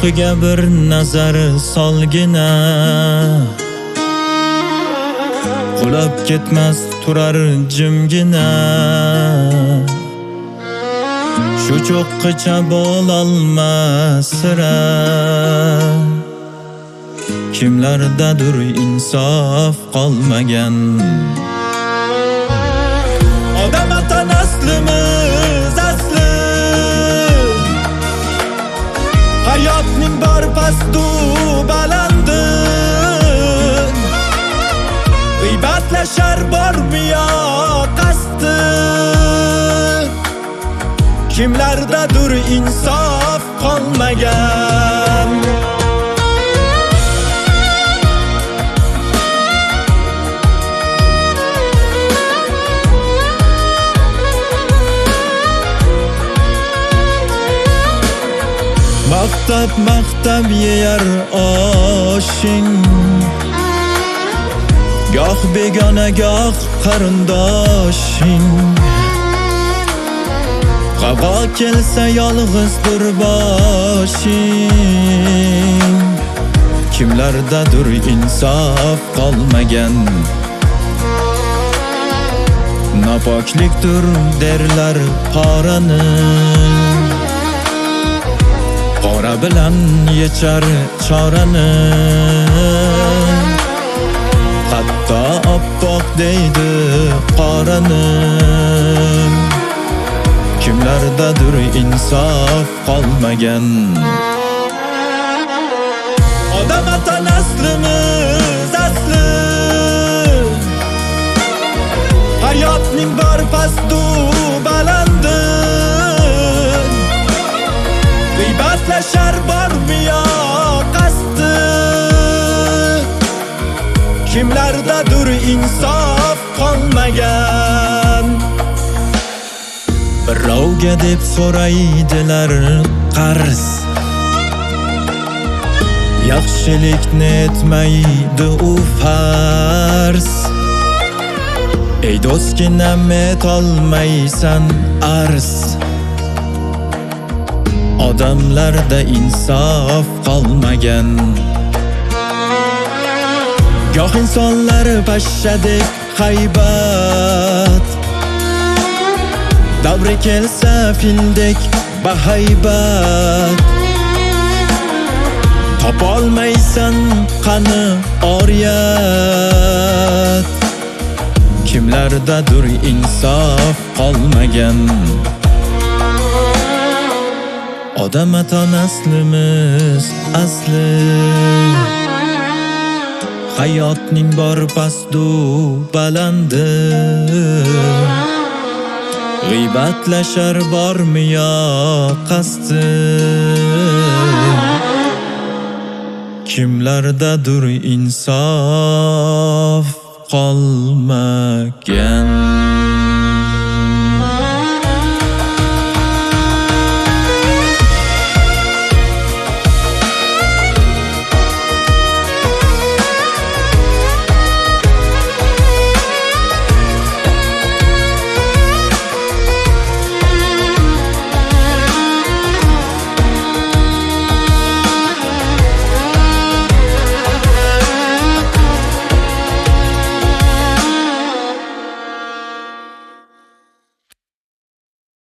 Quyoqiga bir nazar solgina, qulab ketmas turar jimgina. Shu cho'qqicha bo'lolmas sira, kimlardadir insof qolmagan. Odam atan aslimiz asli, hayotning bor pastu balandi. G'iybatlashar bormi yo qasdi, kimlardadir insof qolmagan. Maqtab yeyar oshing, goh begona goh qarindoshing. Qavo kelsa yolg'izdir boshing, kimlardadir insof qolmagan. Nopoklikdir derlar qorani, qora bilan yechar chorani. Hatto oppoq deydi qorani, kimlardadir insof qolmagan. Odam atan aslimiz asli, hayotning bor pastu balandi. G'iybatlashar bormi yo qasdi, kimlardadir insof qolmagan. Birovga deb so'raydilar qarz, yaxshilikni etmaydi u farz. Ey do'stginam etolmaysan arz, odamlarda insof qolmagan. Goh insonlar pashshadek haybat, davri kelsa fildek bahaybat. Topolmaysan qani oriyat, kimlardadir insof qolmagan. Odam atan aslimiz asli, hayotning bor pastu balandi. G'iybatlashar bormi yo qasdi, kimlardadir insof qolmagan.